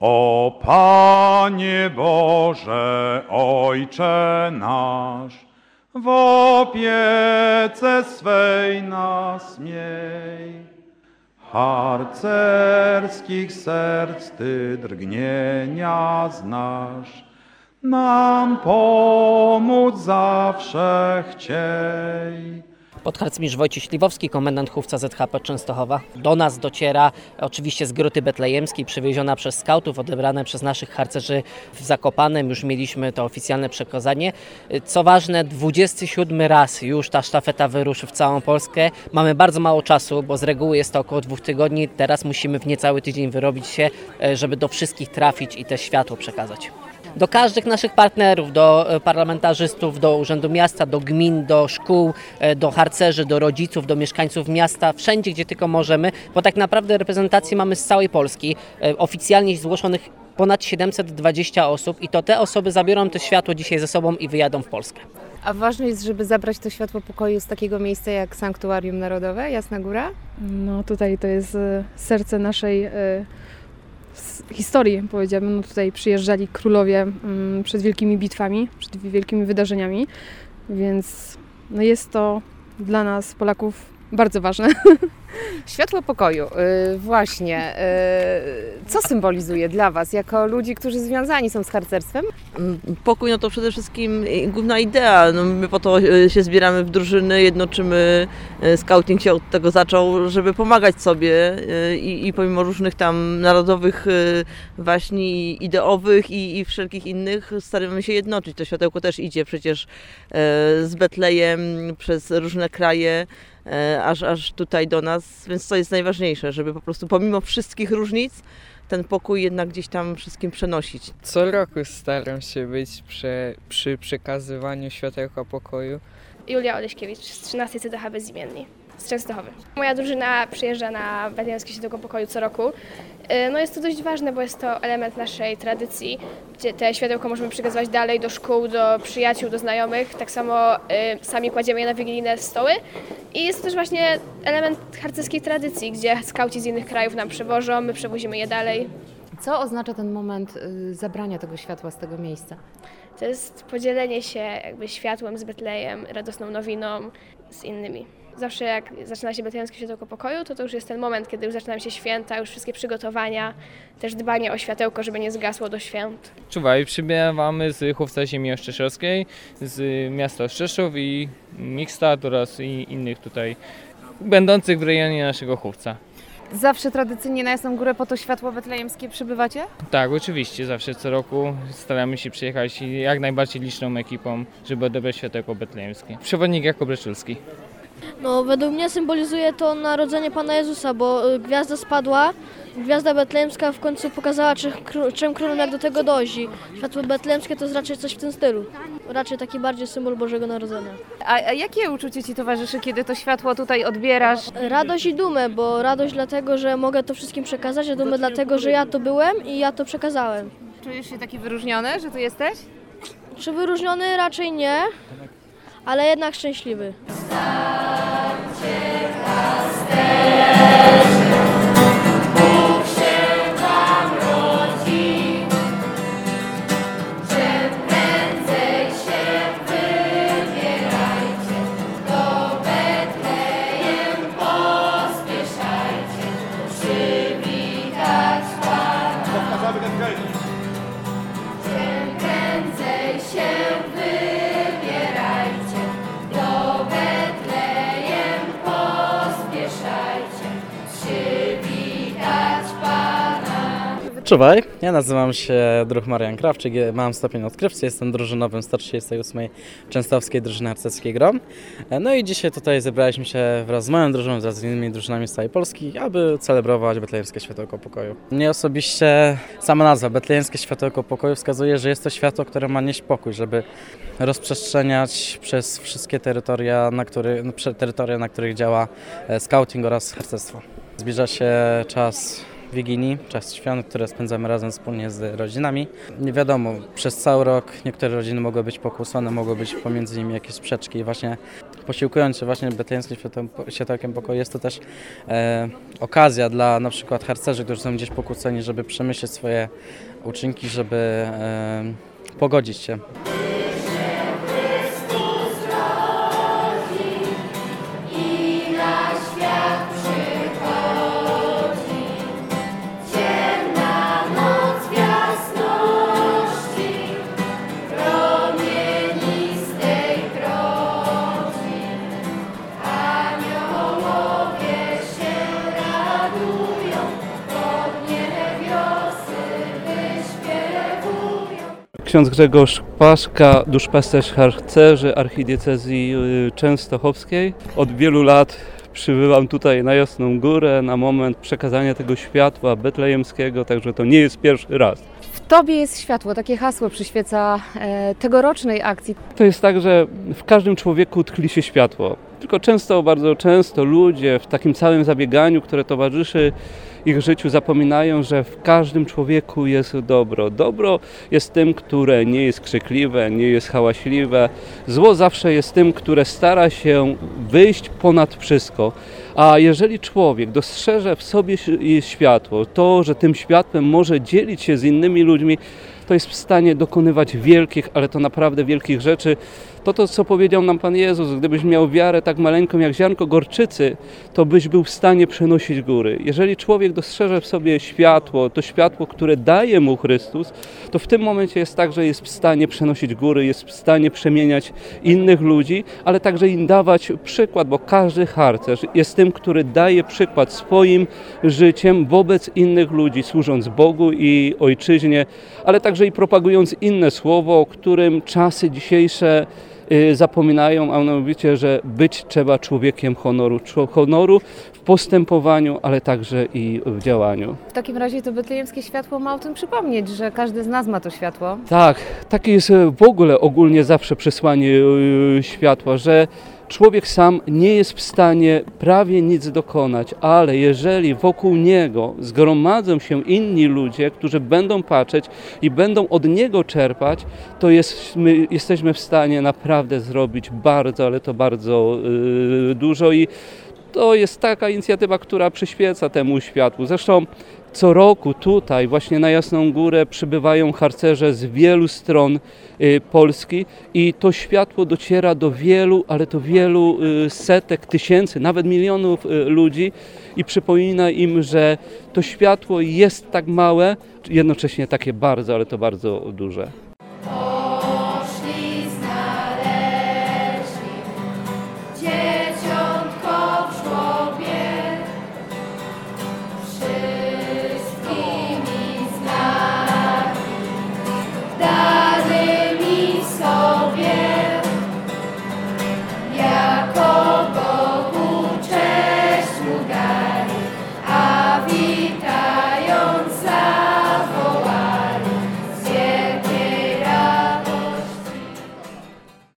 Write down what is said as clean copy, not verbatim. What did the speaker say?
O Panie Boże, Ojcze nasz, w opiece swej nas miej. Harcerskich serc Ty drgnienia znasz, nam pomóc zawsze chciej. Podharcmistrz Wojciech Śliwowski, komendant Chówca ZHP Częstochowa. Do nas dociera oczywiście z Groty Betlejemskiej, przywieziona przez skautów, odebrane przez naszych harcerzy w Zakopanem. Już mieliśmy to oficjalne przekazanie. Co ważne, 27 raz już ta sztafeta wyruszy w całą Polskę. Mamy bardzo mało czasu, bo z reguły jest to około 2 tygodni. Teraz musimy w niecały tydzień wyrobić się, żeby do wszystkich trafić i te światło przekazać. Do każdych naszych partnerów, do parlamentarzystów, do Urzędu Miasta, do gmin, do szkół, do harcerzy, do rodziców, do mieszkańców miasta, wszędzie gdzie tylko możemy, bo tak naprawdę reprezentacje mamy z całej Polski, oficjalnie zgłoszonych ponad 720 osób i to te osoby zabiorą to światło dzisiaj ze sobą i wyjadą w Polskę. A ważne jest, żeby zabrać to światło pokoju z takiego miejsca jak Sanktuarium Narodowe, Jasna Góra? No tutaj to jest serce naszej historii, powiedziałabym. No tutaj przyjeżdżali królowie przed wielkimi bitwami, przed wielkimi wydarzeniami, więc no jest to dla nas, Polaków, bardzo ważne. Światło pokoju, właśnie. Co symbolizuje dla Was, jako ludzi, którzy związani są z harcerstwem? Pokój no to przede wszystkim główna idea. No my po to się zbieramy w drużyny, jednoczymy. Scouting się od tego zaczął, żeby pomagać sobie i pomimo różnych tam narodowych waśni ideowych i wszelkich innych staramy się jednoczyć. To światełko też idzie przecież z Betlejem przez różne kraje. Aż tutaj do nas, więc to jest najważniejsze, żeby po prostu pomimo wszystkich różnic ten pokój jednak gdzieś tam wszystkim przenosić. Co roku staram się być przy przekazywaniu światełka pokoju. Julia Oleśkiewicz z 13 CDH Bezimienni z Częstochowy. Moja drużyna przyjeżdża na Betlejemskie Światełko Pokoju co roku. No jest to dość ważne, bo jest to element naszej tradycji, gdzie te światełko możemy przekazywać dalej do szkół, do przyjaciół, do znajomych. Tak samo sami kładziemy je na wigilijne stoły. I jest to też właśnie element harcerskiej tradycji, gdzie skauci z innych krajów nam przywożą, my przewozimy je dalej. Co oznacza ten moment zabrania tego światła z tego miejsca? To jest podzielenie się jakby światłem z Betlejem, radosną nowiną z innymi. Zawsze jak zaczyna się Betlejemskie Światełko Pokoju, to już jest ten moment, kiedy już zaczynają się święta, już wszystkie przygotowania, też dbanie o światełko, żeby nie zgasło do świąt. Czuwaj, przybywamy z Chówca Ziemi Ostrzeszowskiej, z miasta Ostrzeszów i Mikstad oraz i innych tutaj będących w rejonie naszego Chówca. Zawsze tradycyjnie na Jasną Górę po to światło betlejemskie przybywacie? Tak, oczywiście, zawsze co roku staramy się przyjechać jak najbardziej liczną ekipą, żeby odebrać światełko betlejemskie. Przewodnik Jakub Leszczulski. No, według mnie symbolizuje to narodzenie Pana Jezusa, bo gwiazda spadła, gwiazda betlejemska w końcu pokazała trzem królom, jak do tego dojść. Światło betlejemskie to jest raczej coś w tym stylu, raczej taki bardziej symbol Bożego Narodzenia. A jakie uczucie Ci towarzyszy, kiedy to światło tutaj odbierasz? Radość i dumę, bo radość dlatego, że mogę to wszystkim przekazać, a dumę dlatego, że ja to byłem i ja to przekazałem. Czujesz się taki wyróżniony, że tu jesteś? Czy wyróżniony? Raczej nie, ale jednak szczęśliwy. Czuwaj, ja nazywam się Druh Marian Krawczyk, mam stopień odkrywcy, jestem drużynowym 138 Częstochowskiej Drużyny Harcerskiej GROM. No i dzisiaj tutaj zebraliśmy się wraz z moją drużyną, wraz z innymi drużynami z całej Polski, aby celebrować Betlejemskie Światełko Pokoju. Mnie osobiście sama nazwa Betlejemskie Światełko Pokoju wskazuje, że jest to światło, które ma nieść pokój, żeby rozprzestrzeniać przez wszystkie terytoria, na których działa scouting oraz harcerstwo. Zbliża się czas Wigilii, czas świąt, które spędzamy razem wspólnie z rodzinami. Nie wiadomo, przez cały rok niektóre rodziny mogły być pokłócone, mogły być pomiędzy nimi jakieś sprzeczki i właśnie posiłkując się właśnie betlejemskim światełkiem pokoju jest to też okazja dla na przykład harcerzy, którzy są gdzieś pokłóceni, żeby przemyśleć swoje uczynki, żeby pogodzić się. Ksiądz Grzegorz Paszka, duszpasterz harcerzy archidiecezji częstochowskiej. Od wielu lat przybywam tutaj na Jasną Górę na moment przekazania tego światła betlejemskiego, także to nie jest pierwszy raz. W Tobie jest światło, takie hasło przyświeca tegorocznej akcji. To jest tak, że w każdym człowieku tkwi się światło. Tylko bardzo często ludzie w takim całym zabieganiu, które towarzyszy ich życiu, zapominają, że w każdym człowieku jest dobro. Dobro jest tym, które nie jest krzykliwe, nie jest hałaśliwe. Zło zawsze jest tym, które stara się wyjść ponad wszystko. A jeżeli człowiek dostrzeże w sobie światło, to, że tym światłem może dzielić się z innymi ludźmi, to jest w stanie dokonywać wielkich, ale to naprawdę wielkich rzeczy. To, co powiedział nam Pan Jezus, gdybyś miał wiarę tak maleńką jak ziarnko gorczycy, to byś był w stanie przenosić góry. Jeżeli człowiek dostrzeże w sobie światło, to światło, które daje mu Chrystus, to w tym momencie jest tak, że jest w stanie przenosić góry, jest w stanie przemieniać innych ludzi, ale także im dawać przykład, bo każdy harcerz jest tym, który daje przykład swoim życiem wobec innych ludzi, służąc Bogu i Ojczyźnie, ale także i propagując inne słowo, o którym czasy dzisiejsze zapominają, a mianowicie, że być trzeba człowiekiem honoru w postępowaniu, ale także i w działaniu. W takim razie to betlejemskie światło ma o tym przypomnieć, że każdy z nas ma to światło. Tak, takie jest w ogóle ogólnie zawsze przesłanie światła, że człowiek sam nie jest w stanie prawie nic dokonać, ale jeżeli wokół niego zgromadzą się inni ludzie, którzy będą patrzeć i będą od niego czerpać, to jesteśmy w stanie naprawdę zrobić bardzo, ale to bardzo dużo i to jest taka inicjatywa, która przyświeca temu światłu. Zresztą co roku tutaj właśnie na Jasną Górę przybywają harcerze z wielu stron Polski i to światło dociera do wielu, ale to wielu setek, tysięcy, nawet milionów ludzi i przypomina im, że to światło jest tak małe, jednocześnie takie bardzo, ale to bardzo duże. Dary mi sobie